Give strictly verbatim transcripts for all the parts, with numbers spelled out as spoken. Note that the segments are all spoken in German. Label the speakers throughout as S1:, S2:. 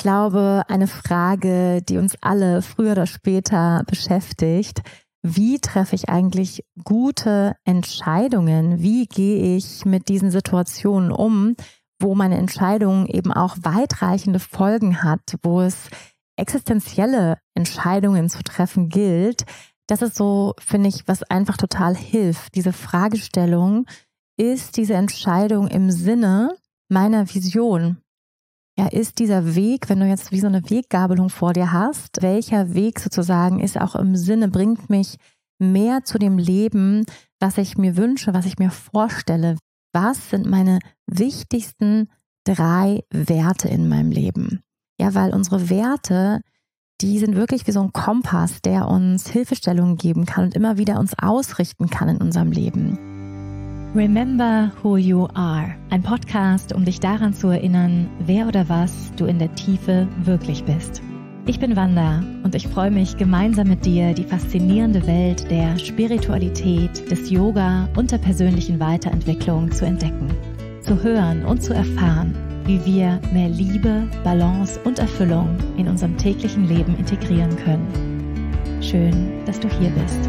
S1: glaube, eine Frage, die uns alle früher oder später beschäftigt. Wie treffe ich eigentlich gute Entscheidungen? Wie gehe ich mit diesen Situationen um, wo meine Entscheidung eben auch weitreichende Folgen hat, wo es existenzielle Entscheidungen zu treffen gilt? Das ist so, finde ich, was einfach total hilft. Diese Fragestellung, ist diese Entscheidung im Sinne meiner Vision? Ja, ist dieser Weg, wenn du jetzt wie so eine Weggabelung vor dir hast, welcher Weg sozusagen ist auch im Sinne, bringt mich mehr zu dem Leben, was ich mir wünsche, was ich mir vorstelle? Was sind meine wichtigsten drei Werte in meinem Leben? Ja, weil unsere Werte, die sind wirklich wie so ein Kompass, der uns Hilfestellungen geben kann und immer wieder uns ausrichten kann in unserem Leben.
S2: Remember Who You Are, ein Podcast, um dich daran zu erinnern, wer oder was du in der Tiefe wirklich bist. Ich bin Wanda und ich freue mich, gemeinsam mit dir die faszinierende Welt der Spiritualität, des Yoga und der persönlichen Weiterentwicklung zu entdecken, zu hören und zu erfahren, wie wir mehr Liebe, Balance und Erfüllung in unserem täglichen Leben integrieren können. Schön, dass du hier bist.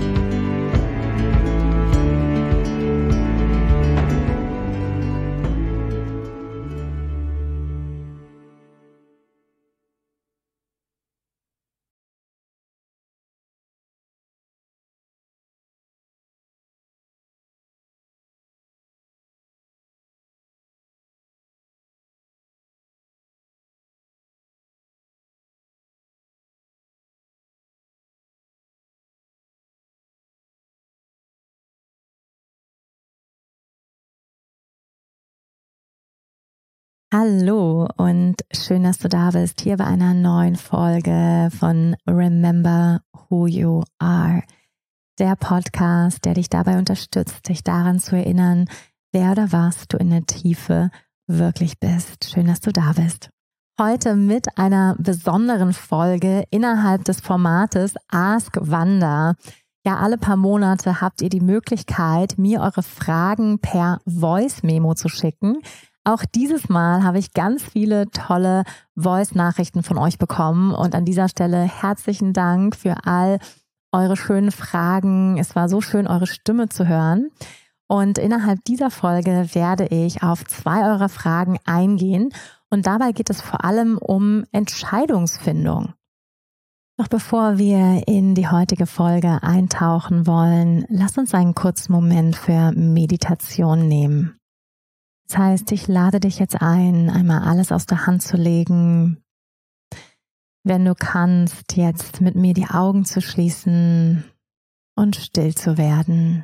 S1: Hallo und schön, dass du da bist, hier bei einer neuen Folge von Remember Who You Are, der Podcast, der dich dabei unterstützt, dich daran zu erinnern, wer oder was du in der Tiefe wirklich bist. Schön, dass du da bist. Heute mit einer besonderen Folge innerhalb des Formates Ask Wanda. Ja, alle paar Monate habt ihr die Möglichkeit, mir eure Fragen per Voice-Memo zu schicken. Auch dieses Mal habe ich ganz viele tolle Voice-Nachrichten von euch bekommen und an dieser Stelle herzlichen Dank für all eure schönen Fragen. Es war so schön, eure Stimme zu hören. Und innerhalb dieser Folge werde ich auf zwei eurer Fragen eingehen und dabei geht es vor allem um Entscheidungsfindung. Doch bevor wir in die heutige Folge eintauchen wollen, lasst uns einen kurzen Moment für Meditation nehmen. Das heißt, ich lade dich jetzt ein, einmal alles aus der Hand zu legen. Wenn du kannst, jetzt mit mir die Augen zu schließen und still zu werden.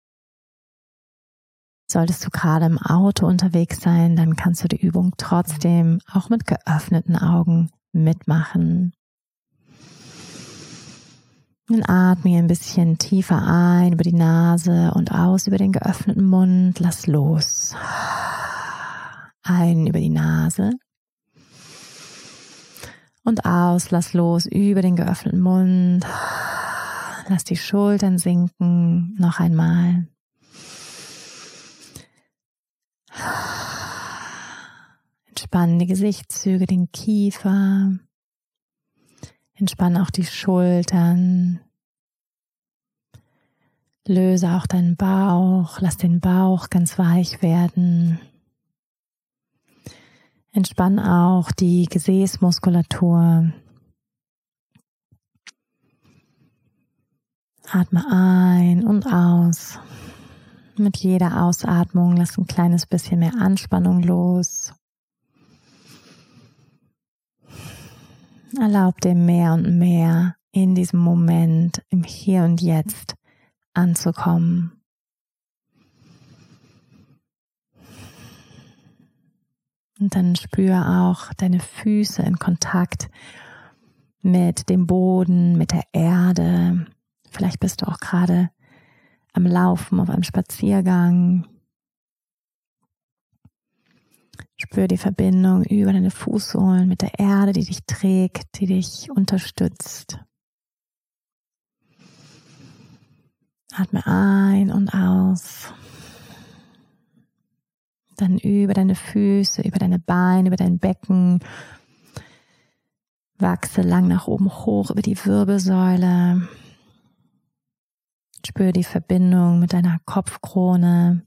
S1: Solltest du gerade im Auto unterwegs sein, dann kannst du die Übung trotzdem auch mit geöffneten Augen mitmachen. Dann atme ein bisschen tiefer ein über die Nase und aus über den geöffneten Mund. Lass los. Ein über die Nase und aus. Lass los über den geöffneten Mund. Lass die Schultern sinken. Noch einmal. Entspann die Gesichtszüge, den Kiefer. Entspann auch die Schultern. Löse auch deinen Bauch. Lass den Bauch ganz weich werden. Entspann auch die Gesäßmuskulatur. Atme ein und aus. Mit jeder Ausatmung lass ein kleines bisschen mehr Anspannung los. Erlaub dir mehr und mehr in diesem Moment, im Hier und Jetzt anzukommen. Und dann spüre auch deine Füße in Kontakt mit dem Boden, mit der Erde. Vielleicht bist du auch gerade am Laufen, auf einem Spaziergang. Spür die Verbindung über deine Fußsohlen mit der Erde, die dich trägt, die dich unterstützt. Atme ein und aus. Dann über deine Füße, über deine Beine, über dein Becken. Wachse lang nach oben hoch über die Wirbelsäule. Spüre die Verbindung mit deiner Kopfkrone.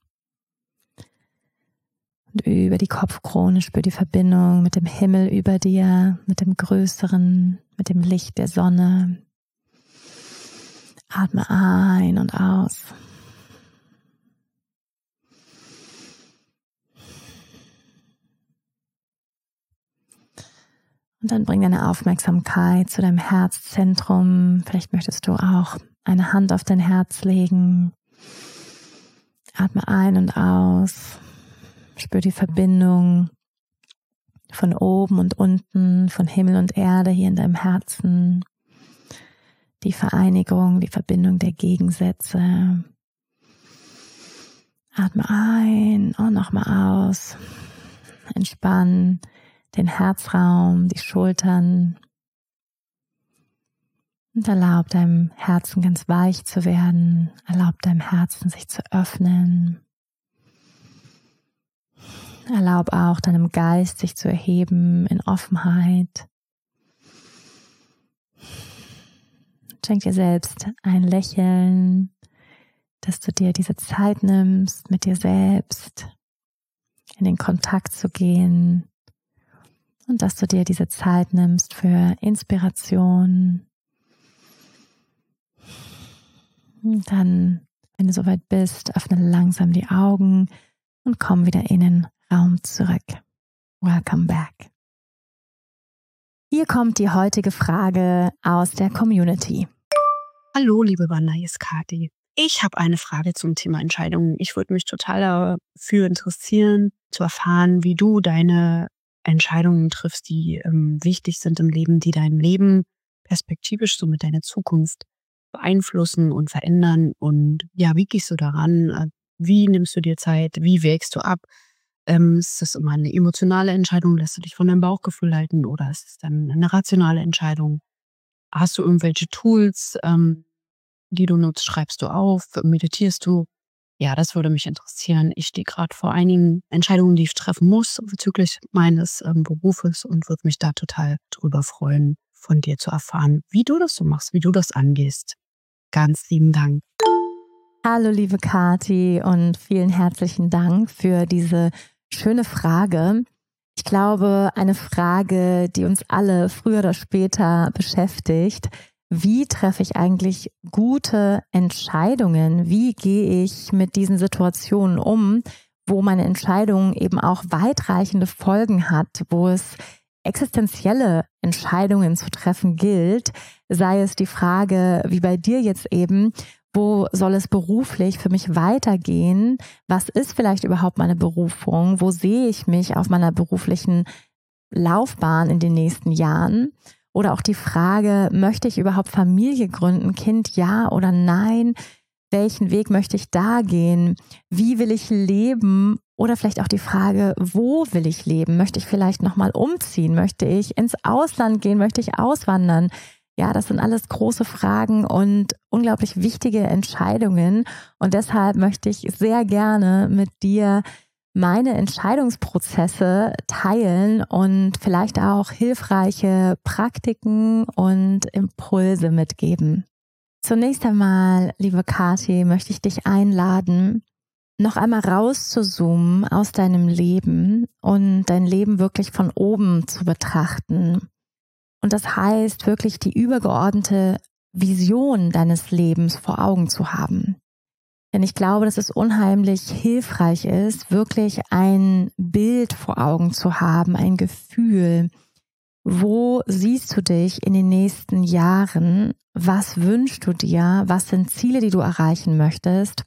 S1: Und über die Kopfkrone spür die Verbindung mit dem Himmel über dir, mit dem Größeren, mit dem Licht der Sonne. Atme ein und aus. Und dann bring deine Aufmerksamkeit zu deinem Herzzentrum. Vielleicht möchtest du auch eine Hand auf dein Herz legen. Atme ein und aus. Spür die Verbindung von oben und unten, von Himmel und Erde hier in deinem Herzen. Die Vereinigung, die Verbindung der Gegensätze. Atme ein und nochmal aus. Entspann den Herzraum, die Schultern. Und erlaub deinem Herzen ganz weich zu werden. Erlaub deinem Herzen sich zu öffnen. Erlaub auch deinem Geist sich zu erheben in Offenheit. Schenk dir selbst ein Lächeln, dass du dir diese Zeit nimmst, mit dir selbst in den Kontakt zu gehen und dass du dir diese Zeit nimmst für Inspiration. Und dann, wenn du soweit bist, öffne langsam die Augen und komm wieder in den Raum zurück. Welcome back. Hier kommt die heutige Frage aus der Community.
S3: Hallo, liebe Wanda, hier ist Kathi. Ich habe eine Frage zum Thema Entscheidungen. Ich würde mich total dafür interessieren, zu erfahren, wie du deine Entscheidungen triffst, die ähm, wichtig sind im Leben, die dein Leben perspektivisch so mit deiner Zukunft beeinflussen und verändern. Und ja, wie gehst du daran? Wie nimmst du dir Zeit? Wie wägst du ab? Ähm, ist das immer eine emotionale Entscheidung? Lässt du dich von deinem Bauchgefühl leiten? Oder ist es dann eine rationale Entscheidung? Hast du irgendwelche Tools, ähm, die du nutzt? Schreibst du auf? Meditierst du? Ja, das würde mich interessieren. Ich stehe gerade vor einigen Entscheidungen, die ich treffen muss bezüglich meines ähm, Berufes und würde mich da total drüber freuen, von dir zu erfahren, wie du das so machst, wie du das angehst. Ganz lieben Dank.
S1: Hallo liebe Kathi und vielen herzlichen Dank für diese schöne Frage. Ich glaube, eine Frage, die uns alle früher oder später beschäftigt. Wie treffe ich eigentlich gute Entscheidungen? Wie gehe ich mit diesen Situationen um, wo meine Entscheidung eben auch weitreichende Folgen hat, wo es existenzielle Entscheidungen zu treffen gilt, sei es die Frage, wie bei dir jetzt eben, wo soll es beruflich für mich weitergehen? Was ist vielleicht überhaupt meine Berufung? Wo sehe ich mich auf meiner beruflichen Laufbahn in den nächsten Jahren? Oder auch die Frage, möchte ich überhaupt Familie gründen? Kind, ja oder nein? Welchen Weg möchte ich da gehen? Wie will ich leben? Oder vielleicht auch die Frage, wo will ich leben? Möchte ich vielleicht nochmal umziehen? Möchte ich ins Ausland gehen? Möchte ich auswandern? Ja, das sind alles große Fragen und unglaublich wichtige Entscheidungen. Und deshalb möchte ich sehr gerne mit dir meine Entscheidungsprozesse teilen und vielleicht auch hilfreiche Praktiken und Impulse mitgeben. Zunächst einmal, liebe Kathi, möchte ich dich einladen, noch einmal rauszuzoomen aus deinem Leben und dein Leben wirklich von oben zu betrachten. Und das heißt, wirklich die übergeordnete Vision deines Lebens vor Augen zu haben. Denn ich glaube, dass es unheimlich hilfreich ist, wirklich ein Bild vor Augen zu haben, ein Gefühl. Wo siehst du dich in den nächsten Jahren? Was wünschst du dir? Was sind Ziele, die du erreichen möchtest?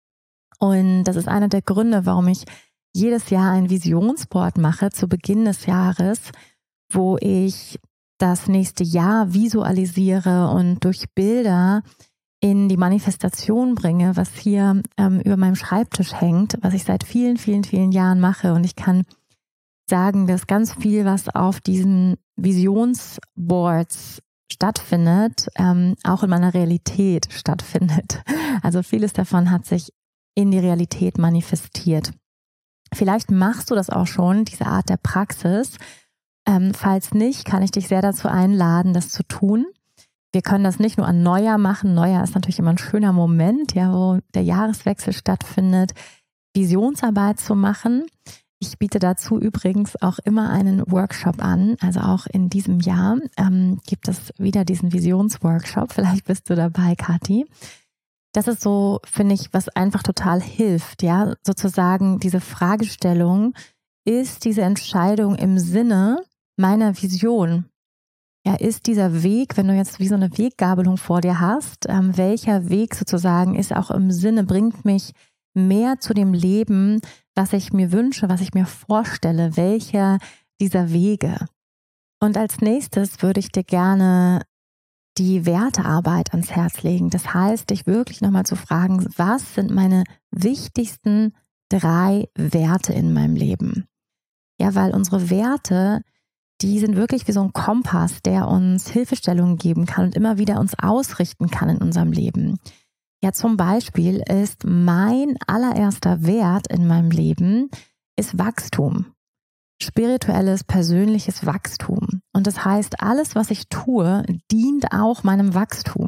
S1: Und das ist einer der Gründe, warum ich jedes Jahr ein Visionsboard mache zu Beginn des Jahres, wo ich das nächste Jahr visualisiere und durch Bilder in die Manifestation bringe, was hier ähm, über meinem Schreibtisch hängt, was ich seit vielen, vielen, vielen Jahren mache. Und ich kann sagen, dass ganz viel, was auf diesen Visionsboards stattfindet, ähm, auch in meiner Realität stattfindet. Also vieles davon hat sich in die Realität manifestiert. Vielleicht machst du das auch schon, diese Art der Praxis. Ähm, falls nicht, kann ich dich sehr dazu einladen, das zu tun. Wir können das nicht nur an Neujahr machen. Neujahr ist natürlich immer ein schöner Moment, ja, wo der Jahreswechsel stattfindet, Visionsarbeit zu machen. Ich biete dazu übrigens auch immer einen Workshop an. Also auch in diesem Jahr ähm, gibt es wieder diesen Visionsworkshop. Vielleicht bist du dabei, Kathi. Das ist so, finde ich, was einfach total hilft, ja, sozusagen diese Fragestellung, ist diese Entscheidung im Sinne meiner Vision? Ja, ist dieser Weg, wenn du jetzt wie so eine Weggabelung vor dir hast, ähm, welcher Weg sozusagen ist auch im Sinne, bringt mich mehr zu dem Leben, was ich mir wünsche, was ich mir vorstelle, welcher dieser Wege? Und als nächstes würde ich dir gerne die Wertearbeit ans Herz legen. Das heißt, dich wirklich nochmal zu fragen, was sind meine wichtigsten drei Werte in meinem Leben? Ja, weil unsere Werte, die sind wirklich wie so ein Kompass, der uns Hilfestellungen geben kann und immer wieder uns ausrichten kann in unserem Leben. Ja, zum Beispiel ist mein allererster Wert in meinem Leben ist Wachstum. Spirituelles, persönliches Wachstum. Und das heißt, alles, was ich tue, dient auch meinem Wachstum.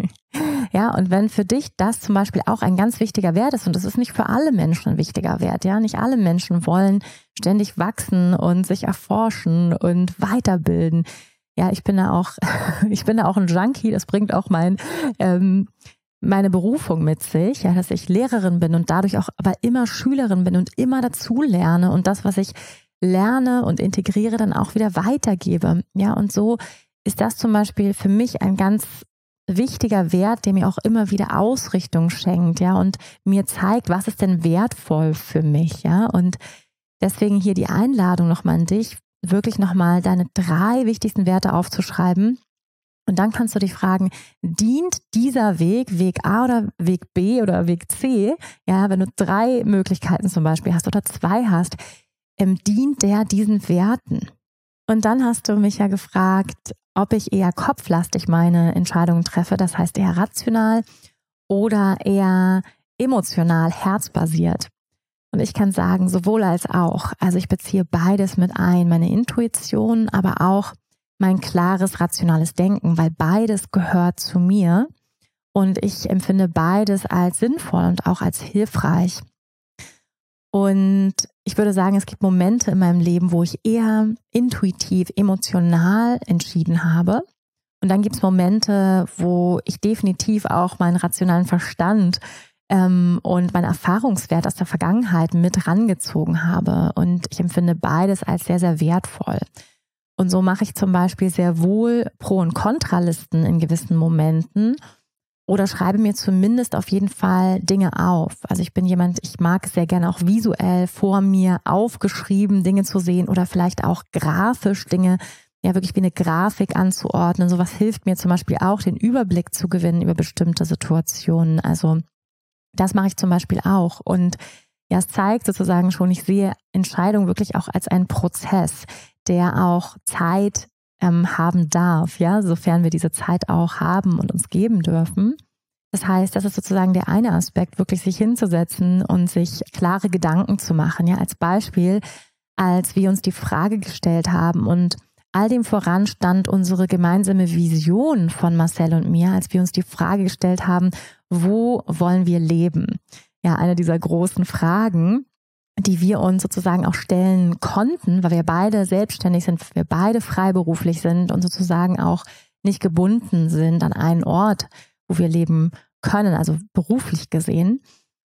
S1: Ja, und wenn für dich das zum Beispiel auch ein ganz wichtiger Wert ist, und das ist nicht für alle Menschen ein wichtiger Wert, ja, nicht alle Menschen wollen ständig wachsen und sich erforschen und weiterbilden. Ja, ich bin da auch, ich bin da auch ein Junkie, das bringt auch mein, ähm, meine Berufung mit sich, ja, dass ich Lehrerin bin und dadurch auch aber immer Schülerin bin und immer dazu lerne und das, was ich lerne und integriere, dann auch wieder weitergebe. Ja, und so ist das zum Beispiel für mich ein ganz wichtiger Wert, der mir auch immer wieder Ausrichtung schenkt, ja, und mir zeigt, was ist denn wertvoll für mich, ja, und deswegen hier die Einladung nochmal an dich, wirklich nochmal deine drei wichtigsten Werte aufzuschreiben. Und dann kannst du dich fragen, dient dieser Weg, Weg A oder Weg B oder Weg C, ja, wenn du drei Möglichkeiten zum Beispiel hast oder zwei hast, ähm, dient der diesen Werten? Und dann hast du mich ja gefragt, ob ich eher kopflastig meine Entscheidungen treffe, das heißt eher rational oder eher emotional, herzbasiert. Und ich kann sagen, sowohl als auch. Also ich beziehe beides mit ein, meine Intuition, aber auch mein klares, rationales Denken, weil beides gehört zu mir und ich empfinde beides als sinnvoll und auch als hilfreich. Und ich würde sagen, es gibt Momente in meinem Leben, wo ich eher intuitiv, emotional entschieden habe. Und dann gibt es Momente, wo ich definitiv auch meinen rationalen Verstand ähm, und meinen Erfahrungswert aus der Vergangenheit mit rangezogen habe. Und ich empfinde beides als sehr, sehr wertvoll. Und so mache ich zum Beispiel sehr wohl Pro- und Kontralisten in gewissen Momenten oder schreibe mir zumindest auf jeden Fall Dinge auf. Also ich bin jemand, ich mag es sehr gerne auch visuell vor mir aufgeschrieben, Dinge zu sehen oder vielleicht auch grafisch Dinge, ja wirklich wie eine Grafik anzuordnen. Sowas hilft mir zum Beispiel auch, den Überblick zu gewinnen über bestimmte Situationen. Also das mache ich zum Beispiel auch. Und ja, es zeigt sozusagen schon, ich sehe Entscheidungen wirklich auch als einen Prozess, der auch Zeit ähm, haben darf, ja, sofern wir diese Zeit auch haben und uns geben dürfen. Das heißt, das ist sozusagen der eine Aspekt, wirklich sich hinzusetzen und sich klare Gedanken zu machen. Ja, als Beispiel, als wir uns die Frage gestellt haben und all dem voran stand unsere gemeinsame Vision von Marcel und mir, als wir uns die Frage gestellt haben, wo wollen wir leben? Ja, eine dieser großen Fragen, die wir uns sozusagen auch stellen konnten, weil wir beide selbstständig sind, wir beide freiberuflich sind und sozusagen auch nicht gebunden sind an einen Ort, wo wir leben können, also beruflich gesehen.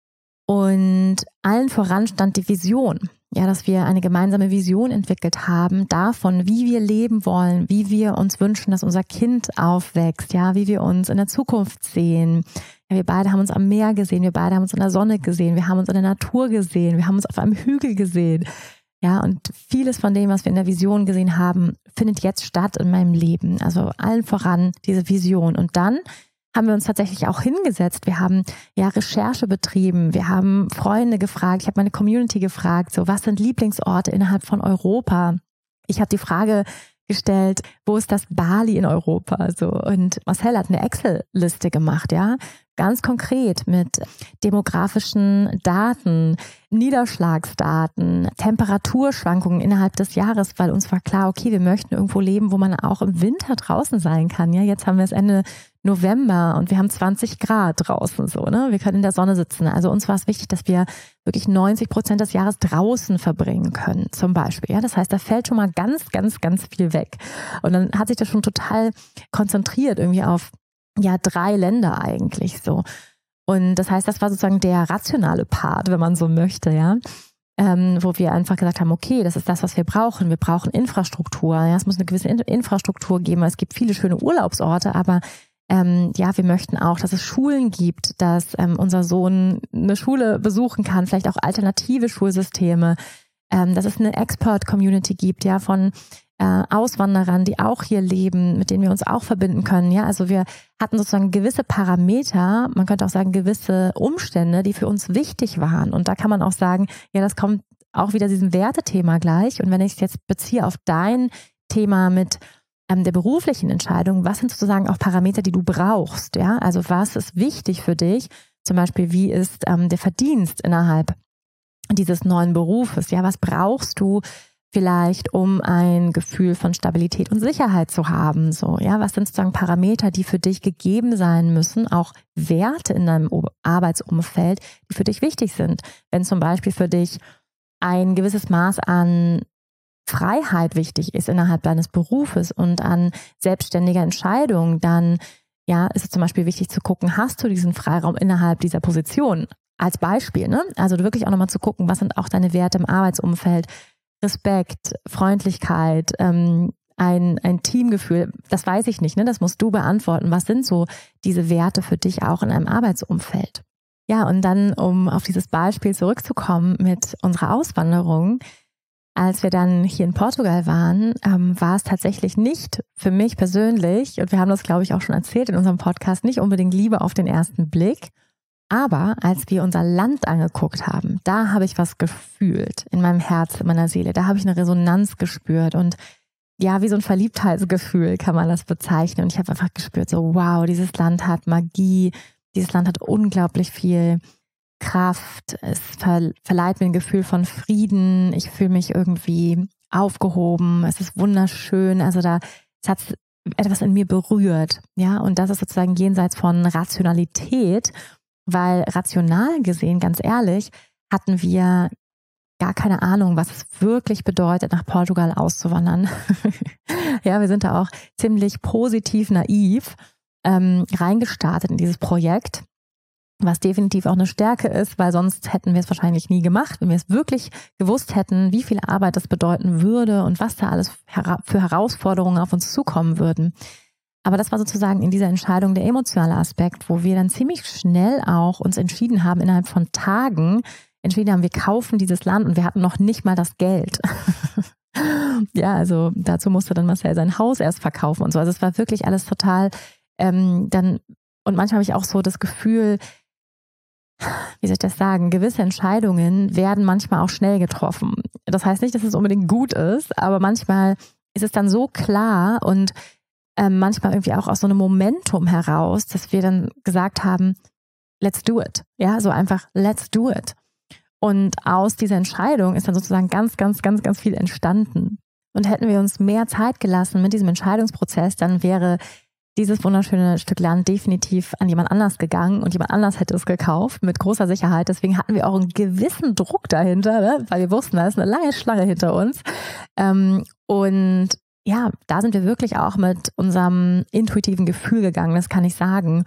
S1: Und allen voran stand die Vision, ja, dass wir eine gemeinsame Vision entwickelt haben davon, wie wir leben wollen, wie wir uns wünschen, dass unser Kind aufwächst, ja, wie wir uns in der Zukunft sehen. Ja, wir beide haben uns am Meer gesehen, wir beide haben uns in der Sonne gesehen, wir haben uns in der Natur gesehen, wir haben uns auf einem Hügel gesehen. Ja, und vieles von dem, was wir in der Vision gesehen haben, findet jetzt statt in meinem Leben. Also allen voran diese Vision. Und dann haben wir uns tatsächlich auch hingesetzt. Wir haben ja Recherche betrieben. Wir haben Freunde gefragt. Ich habe meine Community gefragt, so was sind Lieblingsorte innerhalb von Europa? Ich habe die Frage gestellt, wo ist das Bali in Europa? So, und Marcel hat eine Excel-Liste gemacht, ja, ganz konkret mit demografischen Daten, Niederschlagsdaten, Temperaturschwankungen innerhalb des Jahres, weil uns war klar, okay, wir möchten irgendwo leben, wo man auch im Winter draußen sein kann. Ja, jetzt haben wir es Ende November und wir haben zwanzig Grad draußen so, ne? Wir können in der Sonne sitzen. Also uns war es wichtig, dass wir wirklich neunzig Prozent des Jahres draußen verbringen können, zum Beispiel. Ja, das heißt, da fällt schon mal ganz, ganz, ganz viel weg. Und dann hat sich das schon total konzentriert irgendwie auf ja drei Länder eigentlich so. Und das heißt, das war sozusagen der rationale Part, wenn man so möchte, ja. Ähm, wo wir einfach gesagt haben, okay, das ist das, was wir brauchen. Wir brauchen Infrastruktur. Ja, es muss eine gewisse In- Infrastruktur geben. Es gibt viele schöne Urlaubsorte, aber ähm, ja, wir möchten auch, dass es Schulen gibt, dass ähm, unser Sohn eine Schule besuchen kann, vielleicht auch alternative Schulsysteme, ähm, dass es eine Expert-Community gibt, ja, von äh, Auswanderern, die auch hier leben, mit denen wir uns auch verbinden können. Ja, also wir hatten sozusagen gewisse Parameter, man könnte auch sagen gewisse Umstände, die für uns wichtig waren. Und da kann man auch sagen, ja, das kommt auch wieder diesem Wertethema gleich. Und wenn ich es jetzt beziehe auf dein Thema mit ähm, der beruflichen Entscheidung, was sind sozusagen auch Parameter, die du brauchst? Ja, also was ist wichtig für dich? Zum Beispiel, wie ist ähm, der Verdienst innerhalb dieses neuen Berufes? Ja, was brauchst du vielleicht, um ein Gefühl von Stabilität und Sicherheit zu haben? So, ja, was sind sozusagen Parameter, die für dich gegeben sein müssen, auch Werte in deinem Arbeitsumfeld, die für dich wichtig sind? Wenn zum Beispiel für dich ein gewisses Maß an Freiheit wichtig ist innerhalb deines Berufes und an selbstständiger Entscheidung, dann ja, ist es zum Beispiel wichtig zu gucken, hast du diesen Freiraum innerhalb dieser Position? Als Beispiel, ne? Also wirklich auch nochmal zu gucken, was sind auch deine Werte im Arbeitsumfeld? Respekt, Freundlichkeit, ähm, ein, ein Teamgefühl, das weiß ich nicht, ne? Das musst du beantworten. Was sind so diese Werte für dich auch in einem Arbeitsumfeld? Ja, und dann, um auf dieses Beispiel zurückzukommen mit unserer Auswanderung, als wir dann hier in Portugal waren, ähm, war es tatsächlich nicht für mich persönlich, und wir haben das, glaube ich, auch schon erzählt in unserem Podcast, nicht unbedingt Liebe auf den ersten Blick. Aber als wir unser Land angeguckt haben, da habe ich was gefühlt in meinem Herz, in meiner Seele. Da habe ich eine Resonanz gespürt und ja, wie so ein Verliebtheitsgefühl kann man das bezeichnen. Und ich habe einfach gespürt, so wow, dieses Land hat Magie, dieses Land hat unglaublich viel Kraft. Es ver- verleiht mir ein Gefühl von Frieden. Ich fühle mich irgendwie aufgehoben. Es ist wunderschön. Also da es hat etwas in mir berührt. Ja, und das ist sozusagen jenseits von Rationalität. Weil rational gesehen, ganz ehrlich, hatten wir gar keine Ahnung, was es wirklich bedeutet, nach Portugal auszuwandern. Ja, wir sind da auch ziemlich positiv naiv ähm, reingestartet in dieses Projekt, was definitiv auch eine Stärke ist, weil sonst hätten wir es wahrscheinlich nie gemacht, wenn wir es wirklich gewusst hätten, wie viel Arbeit das bedeuten würde und was da alles für Herausforderungen auf uns zukommen würden. Aber das war sozusagen in dieser Entscheidung der emotionale Aspekt, wo wir dann ziemlich schnell auch uns entschieden haben, innerhalb von Tagen entschieden haben, wir kaufen dieses Land und wir hatten noch nicht mal das Geld. Ja, also dazu musste dann Marcel sein Haus erst verkaufen und so. Also es war wirklich alles total ähm, dann, und manchmal habe ich auch so das Gefühl, wie soll ich das sagen, gewisse Entscheidungen werden manchmal auch schnell getroffen. Das heißt nicht, dass es unbedingt gut ist, aber manchmal ist es dann so klar und Ähm, manchmal irgendwie auch aus so einem Momentum heraus, dass wir dann gesagt haben, let's do it. Ja, so einfach, let's do it. Und aus dieser Entscheidung ist dann sozusagen ganz, ganz, ganz, ganz viel entstanden. Und hätten wir uns mehr Zeit gelassen mit diesem Entscheidungsprozess, dann wäre dieses wunderschöne Stück Land definitiv an jemand anders gegangen und jemand anders hätte es gekauft, mit großer Sicherheit. Deswegen hatten wir auch einen gewissen Druck dahinter, ne? Weil wir wussten, da ist eine lange Schlange hinter uns. Ähm, und ja, da sind wir wirklich auch mit unserem intuitiven Gefühl gegangen, das kann ich sagen.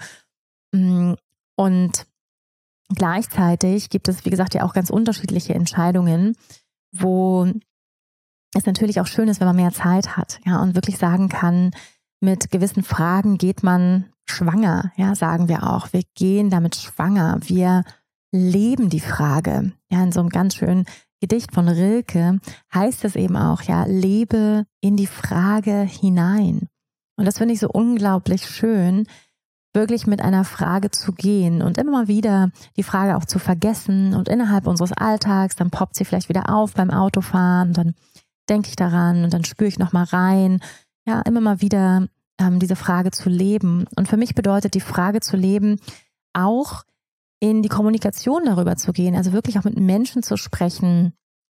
S1: Und gleichzeitig gibt es, wie gesagt, ja auch ganz unterschiedliche Entscheidungen, wo es natürlich auch schön ist, wenn man mehr Zeit hat, ja, und wirklich sagen kann, mit gewissen Fragen geht man schwanger, ja, sagen wir auch. Wir gehen damit schwanger, wir leben die Frage. Ja, in so einem ganz schönen Gedicht von Rilke heißt es eben auch, ja, lebe in die Frage hinein. Und das finde ich so unglaublich schön, wirklich mit einer Frage zu gehen und immer mal wieder die Frage auch zu vergessen und innerhalb unseres Alltags, dann poppt sie vielleicht wieder auf beim Autofahren und dann denke ich daran und dann spüre ich nochmal rein, ja, immer mal wieder ähm, diese Frage zu leben. Und für mich bedeutet die Frage zu leben, auch in die Kommunikation darüber zu gehen, also wirklich auch mit Menschen zu sprechen,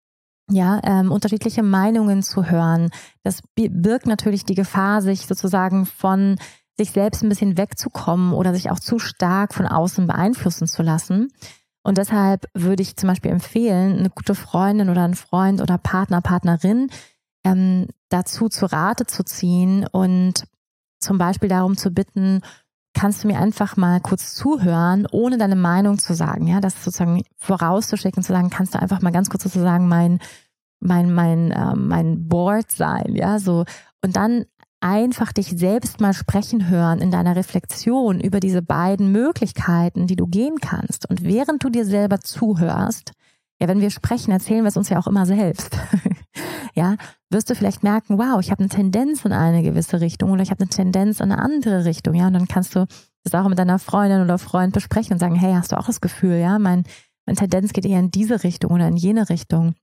S1: ja, ähm, unterschiedliche Meinungen zu hören. Das birgt natürlich die Gefahr, sich sozusagen von sich selbst ein bisschen wegzukommen oder sich auch zu stark von außen beeinflussen zu lassen. Und deshalb würde ich zum Beispiel empfehlen, eine gute Freundin oder einen Freund oder Partner, Partnerin ähm, dazu zu Rate zu ziehen und zum Beispiel darum zu bitten, kannst du mir einfach mal kurz zuhören, ohne deine Meinung zu sagen, ja, das sozusagen vorauszuschicken, zu sagen, kannst du einfach mal ganz kurz sozusagen mein mein mein äh, mein Board sein, ja, so, und dann einfach dich selbst mal sprechen hören in deiner Reflexion über diese beiden Möglichkeiten, die du gehen kannst. Und während du dir selber zuhörst, ja, wenn wir sprechen, erzählen wir es uns ja auch immer selbst. Ja, wirst du vielleicht merken, wow, ich habe eine Tendenz in eine gewisse Richtung oder ich habe eine Tendenz in eine andere Richtung, ja, und dann kannst du das auch mit deiner Freundin oder Freund besprechen und sagen, hey, hast du auch das Gefühl, ja, mein, meine Tendenz geht eher in diese Richtung oder in jene Richtung.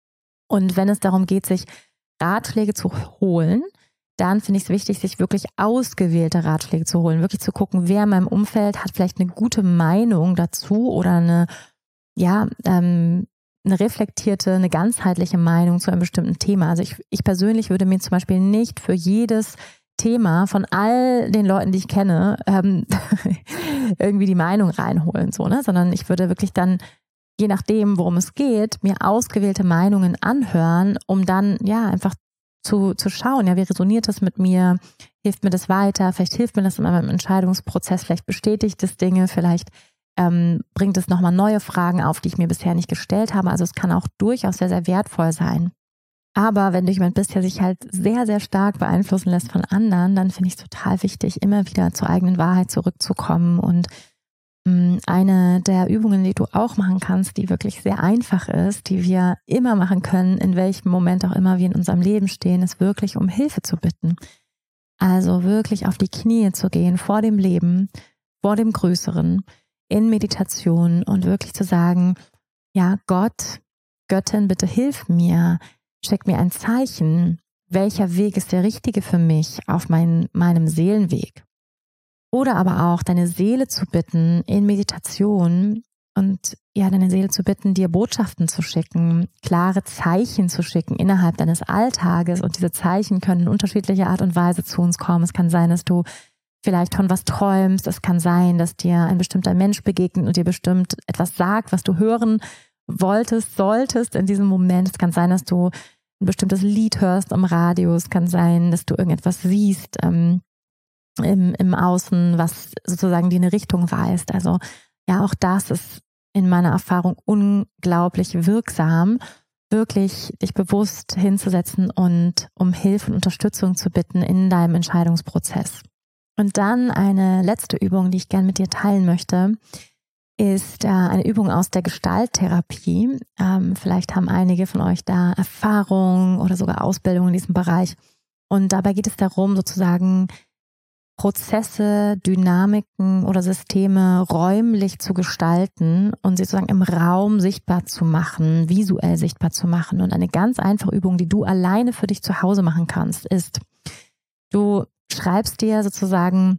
S1: Und wenn es darum geht, sich Ratschläge zu holen, dann finde ich es wichtig, sich wirklich ausgewählte Ratschläge zu holen, wirklich zu gucken, wer in meinem Umfeld hat vielleicht eine gute Meinung dazu oder eine, ja, ähm, eine reflektierte, eine ganzheitliche Meinung zu einem bestimmten Thema. Also ich, ich persönlich würde mir zum Beispiel nicht für jedes Thema von all den Leuten, die ich kenne, ähm, irgendwie die Meinung reinholen, so, ne? Sondern ich würde wirklich dann, je nachdem, worum es geht, mir ausgewählte Meinungen anhören, um dann ja einfach zu, zu schauen, ja, wie resoniert das mit mir, hilft mir das weiter, vielleicht hilft mir das in meinem Entscheidungsprozess, vielleicht bestätigt es Dinge, vielleicht ähm, bringt es nochmal neue Fragen auf, die ich mir bisher nicht gestellt habe. Also es kann auch durchaus sehr, sehr wertvoll sein. Aber wenn du jemand bist, der sich halt sehr, sehr stark beeinflussen lässt von anderen, dann finde ich es total wichtig, immer wieder zur eigenen Wahrheit zurückzukommen. Und mh, eine der Übungen, die du auch machen kannst, die wirklich sehr einfach ist, die wir immer machen können, in welchem Moment auch immer wir in unserem Leben stehen, ist wirklich um Hilfe zu bitten. Also wirklich auf die Knie zu gehen vor dem Leben, vor dem Größeren, in Meditation und wirklich zu sagen, ja, Gott, Göttin, bitte hilf mir, schick mir ein Zeichen, welcher Weg ist der richtige für mich auf mein, meinem Seelenweg. Oder aber auch deine Seele zu bitten in Meditation und ja, deine Seele zu bitten, dir Botschaften zu schicken, klare Zeichen zu schicken innerhalb deines Alltages, und diese Zeichen können in unterschiedlicher Art und Weise zu uns kommen. Es kann sein, dass du vielleicht von was träumst, es kann sein, dass dir ein bestimmter Mensch begegnet und dir bestimmt etwas sagt, was du hören wolltest, solltest in diesem Moment. Es kann sein, dass du ein bestimmtes Lied hörst am Radio, es kann sein, dass du irgendetwas siehst ähm, im, im Außen, was sozusagen dir eine Richtung weist. Also ja, auch das ist in meiner Erfahrung unglaublich wirksam, wirklich dich bewusst hinzusetzen und um Hilfe und Unterstützung zu bitten in deinem Entscheidungsprozess. Und dann eine letzte Übung, die ich gerne mit dir teilen möchte, ist äh, eine Übung aus der Gestalttherapie. Ähm, vielleicht haben einige von euch da Erfahrung oder sogar Ausbildung in diesem Bereich. Und dabei geht es darum, sozusagen Prozesse, Dynamiken oder Systeme räumlich zu gestalten und sie sozusagen im Raum sichtbar zu machen, visuell sichtbar zu machen. Und eine ganz einfache Übung, die du alleine für dich zu Hause machen kannst, ist, du schreibst dir sozusagen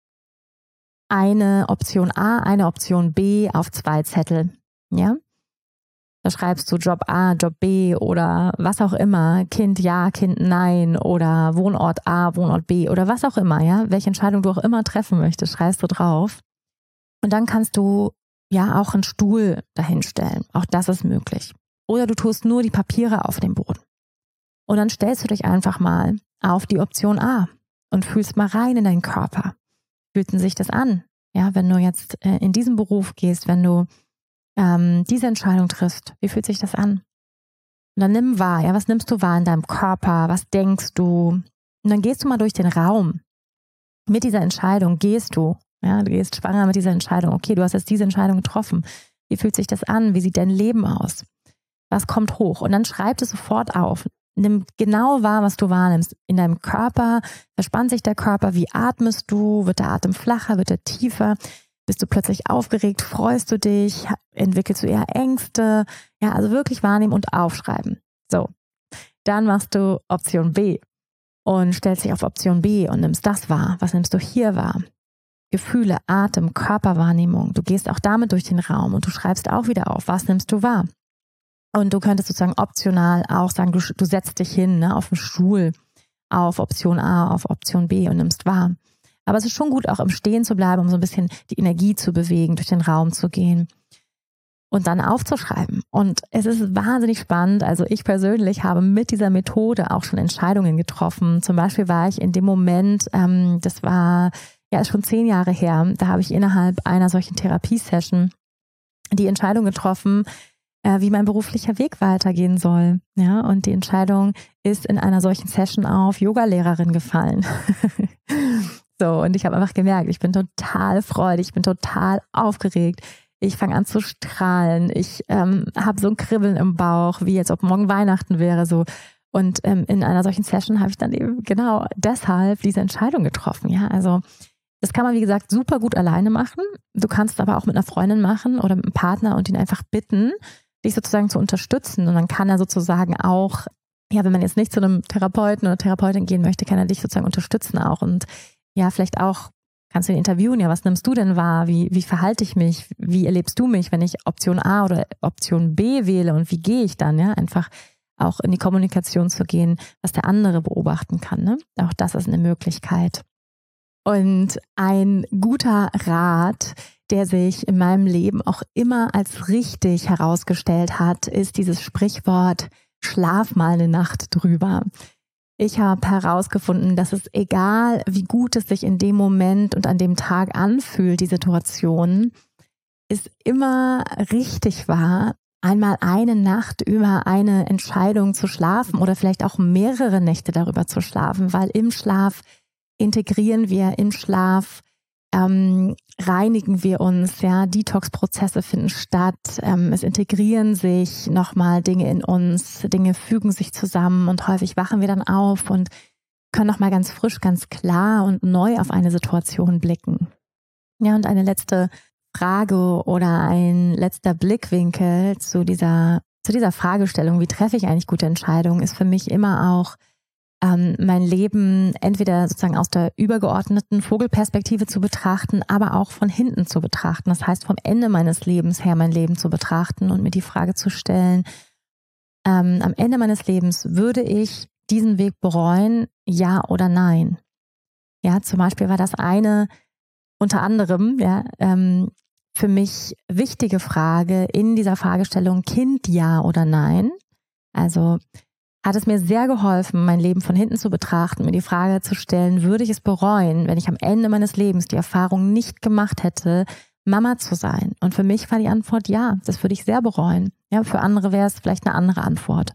S1: eine Option A, eine Option B auf zwei Zettel, ja? Da schreibst du Job A, Job B oder was auch immer, Kind ja, Kind nein oder Wohnort A, Wohnort B oder was auch immer, ja? Welche Entscheidung du auch immer treffen möchtest, schreibst du drauf. Und dann kannst du ja auch einen Stuhl dahinstellen. Auch das ist möglich. Oder du tust nur die Papiere auf den Boden. Und dann stellst du dich einfach mal auf die Option A und fühlst mal rein in deinen Körper. Fühlt sich das an? Ja, wenn du jetzt äh, in diesen Beruf gehst, wenn du ähm, diese Entscheidung triffst, wie fühlt sich das an? Und dann nimm wahr, ja, was nimmst du wahr in deinem Körper? Was denkst du? Und dann gehst du mal durch den Raum. Mit dieser Entscheidung gehst du, ja, du gehst schwanger mit dieser Entscheidung. Okay, du hast jetzt diese Entscheidung getroffen. Wie fühlt sich das an? Wie sieht dein Leben aus? Was kommt hoch? Und dann schreib es sofort auf. Nimm genau wahr, was du wahrnimmst. In deinem Körper verspannt sich der Körper. Wie atmest du? Wird der Atem flacher? Wird er tiefer? Bist du plötzlich aufgeregt? Freust du dich? Entwickelst du eher Ängste? Ja, also wirklich wahrnehmen und aufschreiben. So, dann machst du Option B und stellst dich auf Option B und nimmst das wahr. Was nimmst du hier wahr? Gefühle, Atem, Körperwahrnehmung. Du gehst auch damit durch den Raum und du schreibst auch wieder auf, was nimmst du wahr. Und du könntest sozusagen optional auch sagen, du, du setzt dich hin, ne, auf den Stuhl, auf Option A, auf Option B und nimmst wahr. Aber es ist schon gut, auch im Stehen zu bleiben, um so ein bisschen die Energie zu bewegen, durch den Raum zu gehen und dann aufzuschreiben. Und es ist wahnsinnig spannend. Also ich persönlich habe mit dieser Methode auch schon Entscheidungen getroffen. Zum Beispiel war ich in dem Moment, ähm, das war ja ist schon zehn Jahre her, da habe ich innerhalb einer solchen Therapiesession die Entscheidung getroffen, äh, wie mein beruflicher Weg weitergehen soll. Ja, und die Entscheidung ist in einer solchen Session auf Yogalehrerin gefallen. So, und ich habe einfach gemerkt, ich bin total freudig, ich bin total aufgeregt. Ich fange an zu strahlen. Ich ähm, habe so ein Kribbeln im Bauch, wie jetzt ob morgen Weihnachten wäre. So. Und ähm, in einer solchen Session habe ich dann eben genau deshalb diese Entscheidung getroffen. Ja, also das kann man, wie gesagt, super gut alleine machen. Du kannst es aber auch mit einer Freundin machen oder mit einem Partner und ihn einfach bitten, dich sozusagen zu unterstützen. Und dann kann er sozusagen auch, ja, wenn man jetzt nicht zu einem Therapeuten oder Therapeutin gehen möchte, kann er dich sozusagen unterstützen auch. Und ja, vielleicht auch kannst du ihn interviewen, ja, was nimmst du denn wahr? Wie, wie verhalte ich mich? Wie erlebst du mich, wenn ich Option A oder Option B wähle und wie gehe ich dann? Ja, einfach auch in die Kommunikation zu gehen, was der andere beobachten kann. Ne? Auch das ist eine Möglichkeit. Und ein guter Rat, der sich in meinem Leben auch immer als richtig herausgestellt hat, ist dieses Sprichwort, schlaf mal eine Nacht drüber. Ich habe herausgefunden, dass es egal, wie gut es sich in dem Moment und an dem Tag anfühlt, die Situation, es immer richtig war, einmal eine Nacht über eine Entscheidung zu schlafen oder vielleicht auch mehrere Nächte darüber zu schlafen, weil im Schlaf integrieren wir, im Schlaf ähm, reinigen wir uns, ja, Detox-Prozesse finden statt, ähm, es integrieren sich nochmal Dinge in uns, Dinge fügen sich zusammen und häufig wachen wir dann auf und können nochmal ganz frisch, ganz klar und neu auf eine Situation blicken. Ja, und eine letzte Frage oder ein letzter Blickwinkel zu dieser, zu dieser Fragestellung, wie treffe ich eigentlich gute Entscheidungen, ist für mich immer auch ähm, mein Leben entweder sozusagen aus der übergeordneten Vogelperspektive zu betrachten, aber auch von hinten zu betrachten. Das heißt, vom Ende meines Lebens her mein Leben zu betrachten und mir die Frage zu stellen, ähm, am Ende meines Lebens würde ich diesen Weg bereuen, ja oder nein? Ja, zum Beispiel war das eine unter anderem, ja, ähm, für mich wichtige Frage in dieser Fragestellung Kind ja oder nein. Also hat es mir sehr geholfen, mein Leben von hinten zu betrachten, mir die Frage zu stellen, würde ich es bereuen, wenn ich am Ende meines Lebens die Erfahrung nicht gemacht hätte, Mama zu sein? Und für mich war die Antwort ja, das würde ich sehr bereuen. Ja, für andere wäre es vielleicht eine andere Antwort.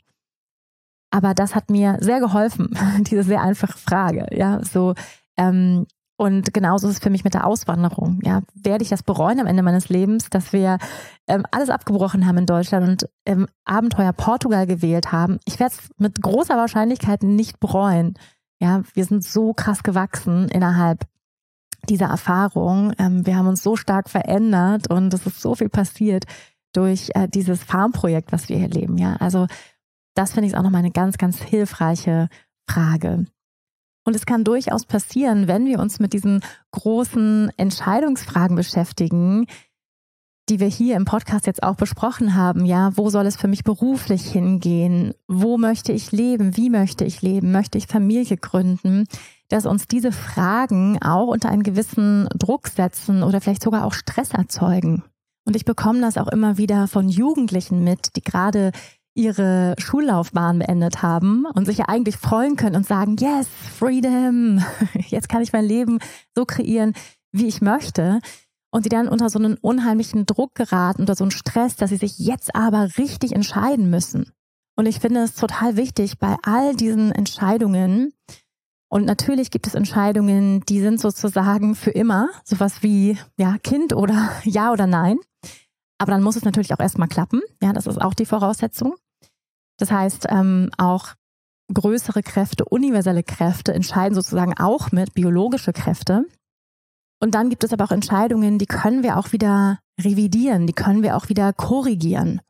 S1: Aber das hat mir sehr geholfen, diese sehr einfache Frage. Ja, so, ähm, und genauso ist es für mich mit der Auswanderung. Ja, werde ich das bereuen am Ende meines Lebens, dass wir ähm, alles abgebrochen haben in Deutschland und ähm, Abenteuer Portugal gewählt haben? Ich werde es mit großer Wahrscheinlichkeit nicht bereuen. Ja, wir sind so krass gewachsen innerhalb dieser Erfahrung. Ähm, wir haben uns so stark verändert und es ist so viel passiert durch äh, dieses Farmprojekt, was wir hier leben. Ja, also das finde ich auch nochmal eine ganz, ganz hilfreiche Frage. Und es kann durchaus passieren, wenn wir uns mit diesen großen Entscheidungsfragen beschäftigen, die wir hier im Podcast jetzt auch besprochen haben. Ja, wo soll es für mich beruflich hingehen? Wo möchte ich leben? Wie möchte ich leben? Möchte ich Familie gründen? Dass uns diese Fragen auch unter einen gewissen Druck setzen oder vielleicht sogar auch Stress erzeugen. Und ich bekomme das auch immer wieder von Jugendlichen mit, die gerade ihre Schullaufbahn beendet haben und sich ja eigentlich freuen können und sagen, yes, freedom, jetzt kann ich mein Leben so kreieren, wie ich möchte. Und die dann unter so einen unheimlichen Druck geraten, unter so einen Stress, dass sie sich jetzt aber richtig entscheiden müssen. Und ich finde es total wichtig, bei all diesen Entscheidungen, und natürlich gibt es Entscheidungen, die sind sozusagen für immer, sowas wie ja Kind oder ja oder nein. Aber dann muss es natürlich auch erstmal klappen. Ja, das ist auch die Voraussetzung. Das heißt, ähm, auch größere Kräfte, universelle Kräfte entscheiden sozusagen auch mit, biologische Kräfte. Und dann gibt es aber auch Entscheidungen, die können wir auch wieder revidieren, die können wir auch wieder korrigieren.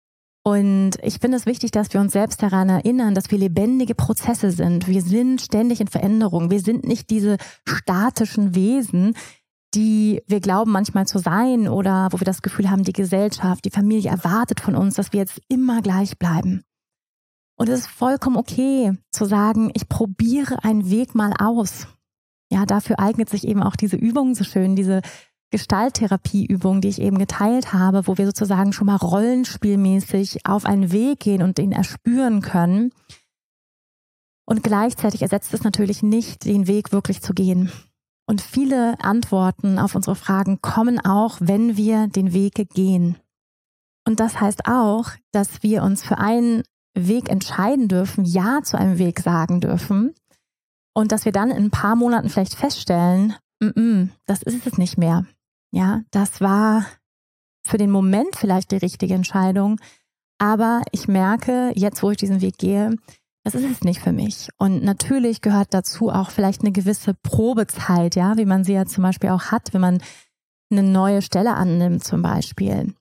S1: Und ich finde es wichtig, dass wir uns selbst daran erinnern, dass wir lebendige Prozesse sind. Wir sind ständig in Veränderung. Wir sind nicht diese statischen Wesen, die wir glauben manchmal zu sein oder wo wir das Gefühl haben, die Gesellschaft, die Familie erwartet von uns, dass wir jetzt immer gleich bleiben. Und es ist vollkommen okay zu sagen, ich probiere einen Weg mal aus. Ja, dafür eignet sich eben auch diese Übung so schön, diese Gestalttherapieübung, die ich eben geteilt habe, wo wir sozusagen schon mal rollenspielmäßig auf einen Weg gehen und den erspüren können. Und gleichzeitig ersetzt es natürlich nicht, den Weg wirklich zu gehen. Und viele Antworten auf unsere Fragen kommen auch, wenn wir den Weg gehen. Und das heißt auch, dass wir uns für einen Weg entscheiden dürfen, Ja zu einem Weg sagen dürfen und dass wir dann in ein paar Monaten vielleicht feststellen, m-m, das ist es nicht mehr. Ja, das war für den Moment vielleicht die richtige Entscheidung, aber ich merke, jetzt wo ich diesen Weg gehe, das ist es nicht für mich. Und natürlich gehört dazu auch vielleicht eine gewisse Probezeit, ja, wie man sie ja zum Beispiel auch hat, wenn man eine neue Stelle annimmt zum Beispiel.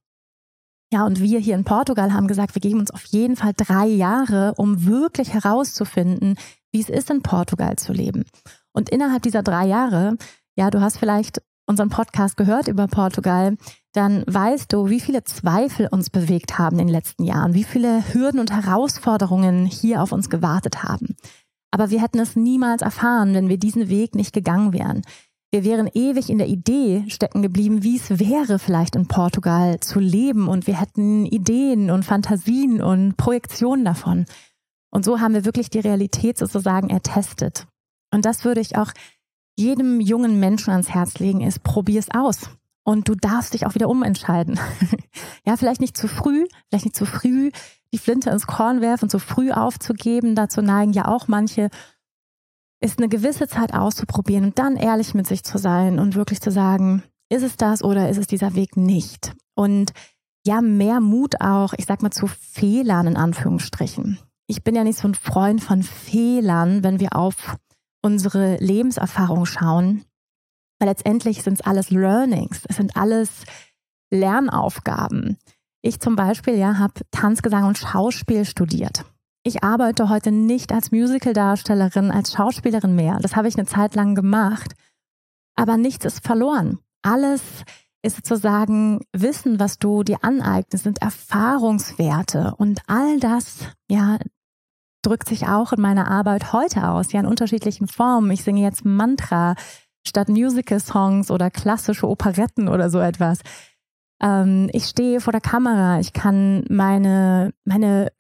S1: Ja, und wir hier in Portugal haben gesagt, wir geben uns auf jeden Fall drei Jahre, um wirklich herauszufinden, wie es ist, in Portugal zu leben. Und innerhalb dieser drei Jahre, ja, du hast vielleicht unseren Podcast gehört über Portugal, dann weißt du, wie viele Zweifel uns bewegt haben in den letzten Jahren, wie viele Hürden und Herausforderungen hier auf uns gewartet haben. Aber wir hätten es niemals erfahren, wenn wir diesen Weg nicht gegangen wären. Wir wären ewig in der Idee stecken geblieben, wie es wäre, vielleicht in Portugal zu leben. Und wir hätten Ideen und Fantasien und Projektionen davon. Und so haben wir wirklich die Realität sozusagen ertestet. Und das würde ich auch jedem jungen Menschen ans Herz legen, ist, probier es aus. Und du darfst dich auch wieder umentscheiden. Ja, vielleicht nicht zu früh, vielleicht nicht zu früh die Flinte ins Korn werfen und zu früh aufzugeben. Dazu neigen ja auch manche. Ist eine gewisse Zeit auszuprobieren und dann ehrlich mit sich zu sein und wirklich zu sagen, ist es das oder ist es dieser Weg nicht? Und ja, mehr Mut auch, ich sag mal, zu Fehlern in Anführungsstrichen. Ich bin ja nicht so ein Freund von Fehlern, wenn wir auf unsere Lebenserfahrung schauen, weil letztendlich sind es alles Learnings, es sind alles Lernaufgaben. Ich zum Beispiel ja habe Tanz, Gesang und Schauspiel studiert. Ich arbeite heute nicht als Musical-Darstellerin, als Schauspielerin mehr. Das habe ich eine Zeit lang gemacht. Aber nichts ist verloren. Alles ist sozusagen Wissen, was du dir aneignest, sind Erfahrungswerte. Und all das, ja, drückt sich auch in meiner Arbeit heute aus, ja, in unterschiedlichen Formen. Ich singe jetzt Mantra statt Musical-Songs oder klassische Operetten oder so etwas. Ähm, ich stehe vor der Kamera. Ich kann meine, meine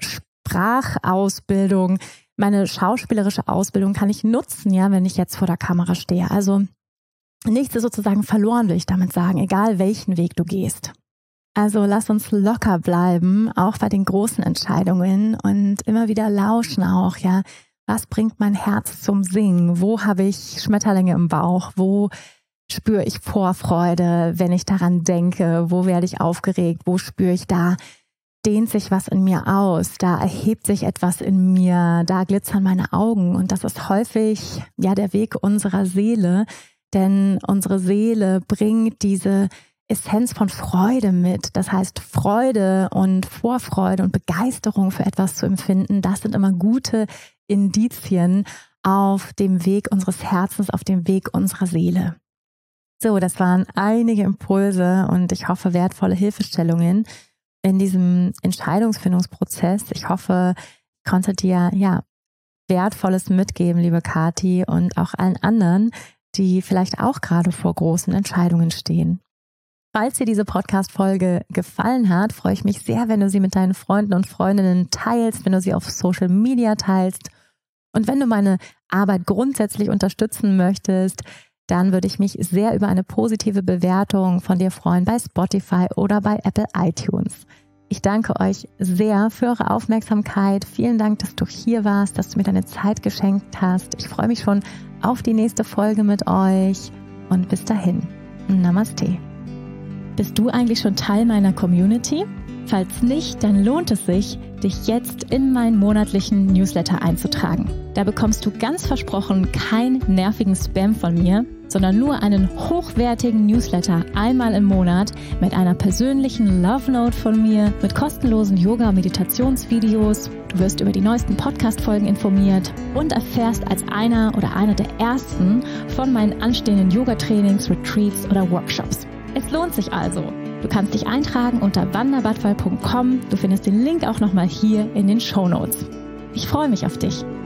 S1: Sprachausbildung, meine schauspielerische Ausbildung kann ich nutzen, ja, wenn ich jetzt vor der Kamera stehe. Also nichts ist sozusagen verloren, will ich damit sagen, egal welchen Weg du gehst. Also lass uns locker bleiben, auch bei den großen Entscheidungen und immer wieder lauschen auch, ja. Was bringt mein Herz zum Singen? Wo habe ich Schmetterlinge im Bauch? Wo spüre ich Vorfreude, wenn ich daran denke? Wo werde ich aufgeregt? Wo spüre ich da? Dehnt sich was in mir aus, da erhebt sich etwas in mir, da glitzern meine Augen und das ist häufig ja der Weg unserer Seele, denn unsere Seele bringt diese Essenz von Freude mit. Das heißt, Freude und Vorfreude und Begeisterung für etwas zu empfinden, das sind immer gute Indizien auf dem Weg unseres Herzens, auf dem Weg unserer Seele. So, das waren einige Impulse und ich hoffe wertvolle Hilfestellungen in diesem Entscheidungsfindungsprozess. Ich hoffe, ich konnte dir ja Wertvolles mitgeben, liebe Kathi, und auch allen anderen, die vielleicht auch gerade vor großen Entscheidungen stehen. Falls dir diese Podcast-Folge gefallen hat, freue ich mich sehr, wenn du sie mit deinen Freunden und Freundinnen teilst, wenn du sie auf Social Media teilst. Und wenn du meine Arbeit grundsätzlich unterstützen möchtest, dann würde ich mich sehr über eine positive Bewertung von dir freuen bei Spotify oder bei Apple iTunes. Ich danke euch sehr für eure Aufmerksamkeit. Vielen Dank, dass du hier warst, dass du mir deine Zeit geschenkt hast. Ich freue mich schon auf die nächste Folge mit euch und bis dahin. Namaste.
S2: Bist du eigentlich schon Teil meiner Community? Falls nicht, dann lohnt es sich, dich jetzt in meinen monatlichen Newsletter einzutragen. Da bekommst du ganz versprochen keinen nervigen Spam von mir, sondern nur einen hochwertigen Newsletter einmal im Monat mit einer persönlichen Love Note von mir, mit kostenlosen Yoga- und Meditationsvideos. Du wirst über die neuesten Podcast-Folgen informiert und erfährst als einer oder einer der ersten von meinen anstehenden Yoga-Trainings, Retreats oder Workshops. Es lohnt sich also. Du kannst dich eintragen unter wanda badwal punkt com. Du findest den Link auch nochmal hier in den Shownotes. Ich freue mich auf dich.